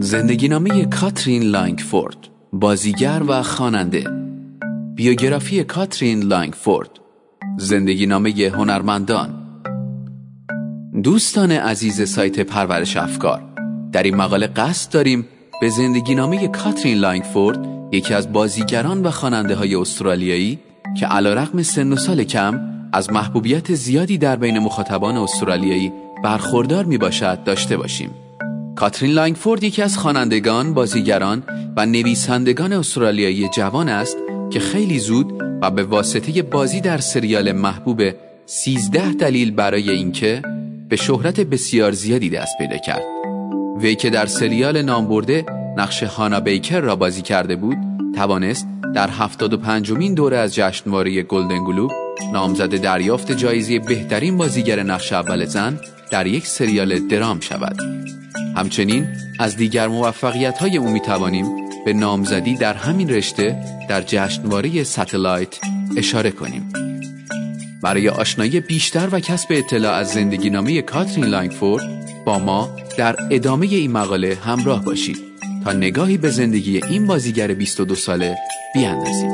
زندگینامه کاترین لانگفورد، بازیگر و خواننده. بیوگرافی کاترین لانگفورد، زندگینامه هنرمندان. دوستان عزیز سایت پرورش افکار، در این مقاله قصد داریم به زندگینامه کاترین لانگفورد، یکی از بازیگران و خواننده های استرالیایی که علیرغم سن و سال کم از محبوبیت زیادی در بین مخاطبان استرالیایی برخوردار می باشد داشته باشیم. کاترین لانگفورد یکی از خوانندگان، بازیگران و نویسندگان استرالیایی جوان است که خیلی زود و به واسطه بازی در سریال محبوب 13 دلیل برای اینکه به شهرت بسیار زیادی دست پیدا کرد. وی که در سریال نامبرده نقش هانا بیکر را بازی کرده بود، توانست در 75مین دوره از جشنواره گلدن گلوب نامزد دریافت جایزه بهترین بازیگر نقش اول زن در یک سریال درام شود. همچنین از دیگر موفقیت‌های او می‌توانیم به نامزدی در همین رشته در جشنواره ستلایت اشاره کنیم. برای آشنایی بیشتر و کسب اطلاع از زندگینامه کاترین لانگفورد با ما در ادامه این مقاله همراه باشید تا نگاهی به زندگی این بازیگر 22 ساله بیاندازیم.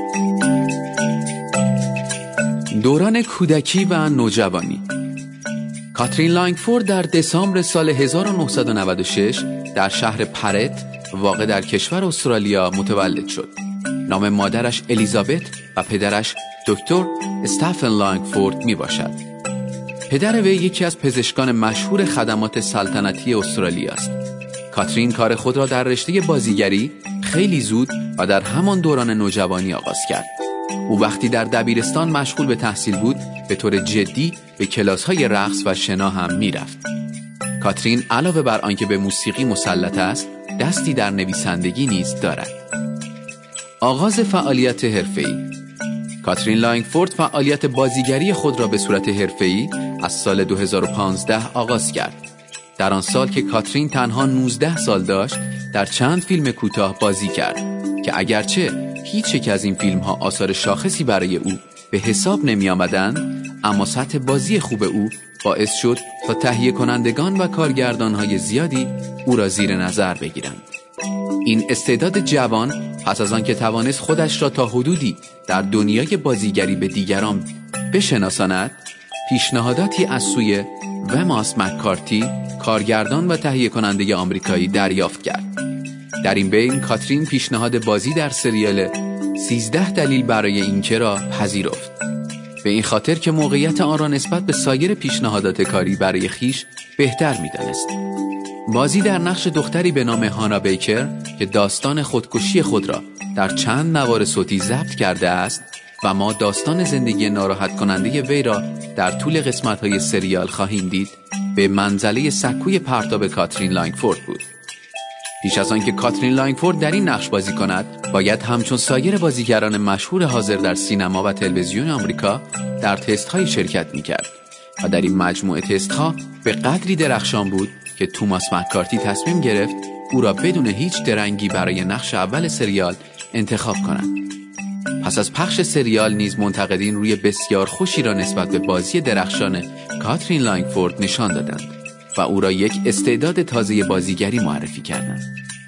دوران کودکی و نوجوانی. کاترین لانگفورد در دسامبر سال 1996 در شهر پرت واقع در کشور استرالیا متولد شد. نام مادرش الیزابت و پدرش دکتر استفن لانگفورد می باشد. پدر وی یکی از پزشکان مشهور خدمات سلطنتی استرالیا است. کاترین کار خود را در رشته بازیگری خیلی زود و در همان دوران نوجوانی آغاز کرد. او وقتی در دبیرستان مشغول به تحصیل بود، به طور جدی به کلاس‌های رقص و شنا هم می‌رفت. کاترین علاوه بر آنکه به موسیقی مسلط است، دستی در نویسندگی نیز دارد. آغاز فعالیت حرفه‌ای. کاترین لانگفورد فعالیت بازیگری خود را به صورت حرفه‌ای از سال 2015 آغاز کرد. در آن سال که کاترین تنها 19 سال داشت، در چند فیلم کوتاه بازی کرد که اگرچه هیچ یک از این فیلم‌ها آثار شاخصی برای او به حساب نمی آمدند، اما سطح بازی خوب او باعث شد تا تهیه کنندگان و کارگردان‌های زیادی او را زیر نظر بگیرند. این استعداد جوان پس از آن که توانست خودش را تا حدودی در دنیای بازیگری به دیگران بشناساند، پیشنهاداتی از سوی وماس مککارتی، کارگردان و تهیه کننده آمریکایی دریافت کرد. در این بین کاترین پیشنهاد بازی در سریال 13 دلیل برای اینکه را پذیرفت، به این خاطر که موقعیت آن را نسبت به سایر پیشنهادات کاری برای خیش بهتر می‌دانست. بازی در نقش دختری به نام هانا بیکر که داستان خودکشی خود را در چند نوار صوتی ضبط کرده است و ما داستان زندگی ناراحت کننده وی را در طول قسمت‌های سریال خواهیم دید، به منزله سکوی پرتاب کاترین لانگفورد بود. پیش از آن که کاترین لانگفورد در این نقش بازی کند، باید همچون سایر بازیگران مشهور حاضر در سینما و تلویزیون آمریکا در تست‌های شرکت می‌کرد و در این مجموعه تست‌ها به قدری درخشان بود که توماس مککارتی تصمیم گرفت او را بدون هیچ درنگی برای نقش اول سریال انتخاب کند. پس از پخش سریال نیز منتقدین روی بسیار خوشی را نسبت به بازی درخشان کاترین لانگفورد نشان دادند و او را یک استعداد تازه بازیگری معرفی کردند.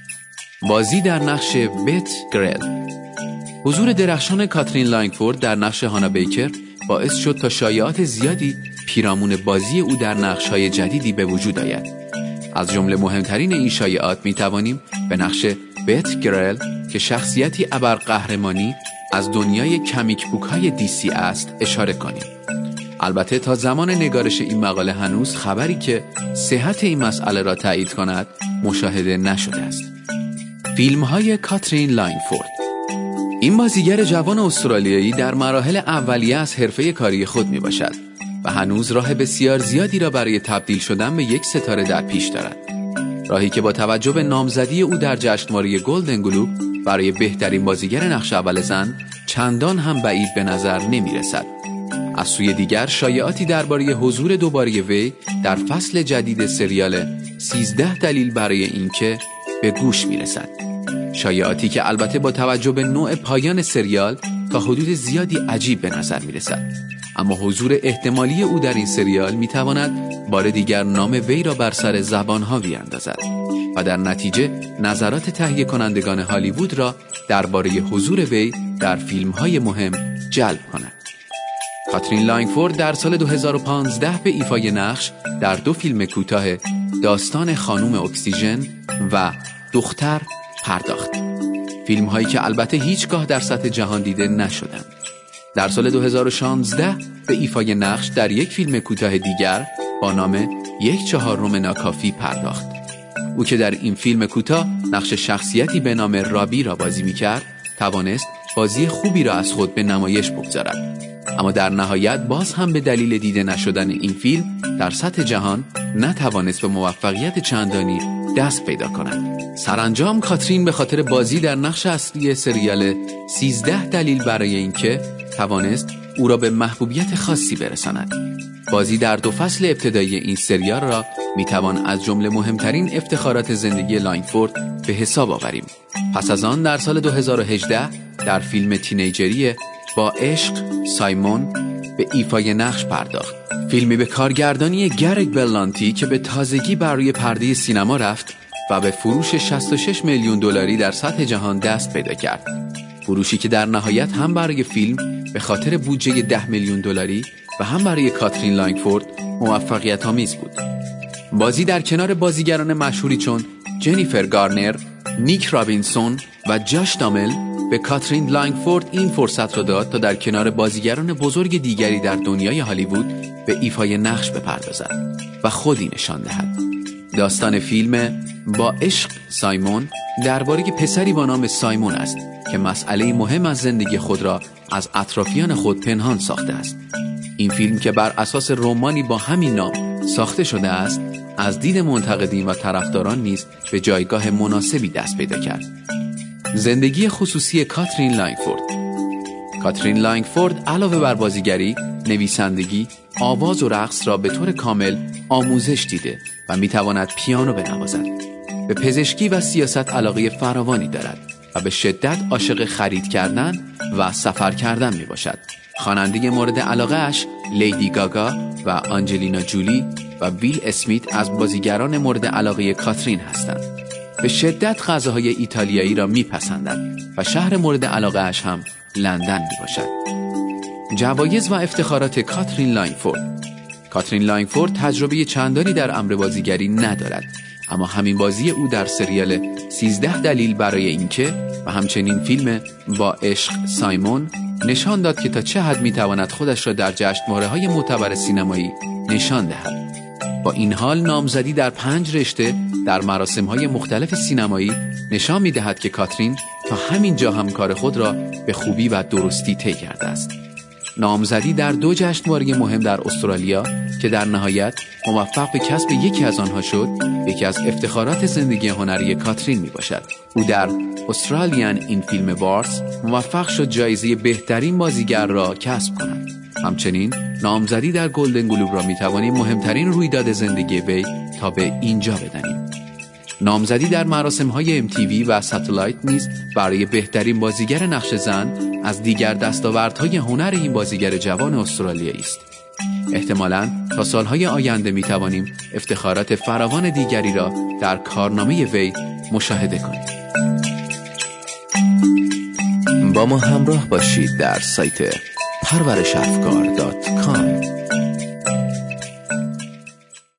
بازی در نقش بت گرل. حضور درخشان کاترین لانگفورد در نقش هانا بیکر باعث شد تا شایعات زیادی پیرامون بازی او در نقش‌های جدیدی به وجود آید. از جمله مهمترین این شایعات می‌توانیم به نقش بت گرل که شخصیتی ابرقهرمانی از دنیای کمیک بوک‌های دیسی است اشاره کنیم. البته تا زمان نگارش این مقاله هنوز خبری که صحت این مسئله را تایید کند مشاهده نشده است. فیلم‌های کاترین لانگفورد. این بازیگر جوان استرالیایی در مراحل اولیه از حرفه کاری خود میباشد و هنوز راه بسیار زیادی را برای تبدیل شدن به یک ستاره در پیش دارد. راهی که با توجه به نامزدی او در جشنواره گلدن گلوب برای بهترین بازیگر نقش اول زن چندان هم بعید به نظر نمیرسد. از سوی دیگر شایعاتی درباره حضور دوباره وی در فصل جدید سریال 13 دلیل برای اینکه به گوش میرسد. شایعاتی که البته با توجه به نوع پایان سریال تا حدود زیادی عجیب به نظر میرسد. اما حضور احتمالی او در این سریال میتواند بار دیگر نام وی را بر سر زبانها بیاندازد و در نتیجه نظرات تهیه کنندگان هالیوود را درباره حضور وی در فیلم‌های مهم جلب کند. کاترین لانگفورد در سال 2015 به ایفای نقش در 2 فیلم کوتاه داستان خانم اکسیژن و دختر پرداخت. فیلم‌هایی که البته هیچگاه در سطح جهان دیده نشدند. در سال 2016 به ایفای نقش در یک فیلم کوتاه دیگر با نام 1/4 ناکافی پرداخت. او که در این فیلم کوتاه نقش شخصیتی به نام رابی را بازی می‌کرد، توانست بازی خوبی را از خود به نمایش بگذارد. اما در نهایت باز هم به دلیل دیده نشدن این فیلم در سطح جهان نتوانست به موفقیت چندانی دست پیدا کند. سرانجام کاترین به خاطر بازی در نقش اصلی سریال 13 دلیل برای اینکه توانست او را به محبوبیت خاصی برساند. بازی در 2 فصل ابتدایی این سریال را میتوان از جمله مهمترین افتخارات زندگی لانگفورد به حساب آوریم. پس از آن در سال 2018 در فیلم تینیجری با عشق سایمون به ایفای نقش پرداخت. فیلمی به کارگردانی گرگ بلانتی که به تازگی بر روی پرده سینما رفت و به فروش 66 میلیون دلاری در سطح جهان دست پیدا کرد. فروشی که در نهایت هم برای فیلم به خاطر بودجه 10 میلیون دلاری و هم برای کاترین لانگفورد موفقیت آمیز بود. بازی در کنار بازیگران مشهوری چون جنیفر گارنر، نیک رابینسون و جاش دامل به کاترین لانگفورد این فرصت را داد تا در کنار بازیگران بزرگ دیگری در دنیای هالیوود به ایفای نقش بپردازد و خودی نشان دهد. داستان فیلم با عشق سایمون درباره پسری با نام سایمون است که مسئله مهم از زندگی خود را از اطرافیان خود پنهان ساخته است. این فیلم که بر اساس رمانی با همین نام ساخته شده است، از دید منتقدین و طرفداران نیز به جایگاه مناسبی دست پیدا کرد. زندگی خصوصی کاترین لانگفورد. کاترین لانگفورد علاوه بر بازیگری، نویسندگی، آواز و رقص را به طور کامل آموزش دیده و میتواند پیانو بنوازد. به پزشکی و سیاست علاقه فراوانی دارد و به شدت عاشق خرید کردن و سفر کردن می باشد. خواننده مورد علاقه اش لیدی گاگا و آنجلینا جولی و ویل اسمیت از بازیگران مورد علاقه کاترین هستند. به شدت غذاهای ایتالیایی را میپسندد و شهر مورد علاقه اش هم لندن می باشد. جوایز و افتخارات کاترین لانگفورد. کاترین لانگفورد تجربه چندانی در امر بازیگری ندارد، اما همین بازی او در سریال 13 دلیل برای اینکه و همچنین فیلم با عشق سایمون نشان داد که تا چه حد میتواند خودش را در جشنواره‌های معتبر سینمایی نشان دهد. با این حال نامزدی در 5 رشته در مراسم‌های مختلف سینمایی نشان می‌دهد که کاترین تا همین جا هم کار خود را به خوبی و درستی طی کرده است. نامزدی در 2 جشنواره مهم در استرالیا که در نهایت موفق به کسب یکی از آنها شد، یکی از افتخارات زندگی هنری کاترین میباشد. او در استرالیان این فیلم وارز موفق شد جایزه بهترین بازیگر را کسب کند. همچنین نامزدی در گلدن گلوب را میتوانیم مهمترین رویداد زندگی وی تا به اینجا بدانیم. نامزدی در مراسم‌های MTV و ساتلایت نیز برای بهترین بازیگر نقش زن از دیگر دستاوردهای هنر این بازیگر جوان استرالیایی است. احتمالاً تا سالهای آینده میتوانیم افتخارات فراوان دیگری را در کارنامه وی مشاهده کنیم. با ما همراه باشید در سایت پرورشافکار.com.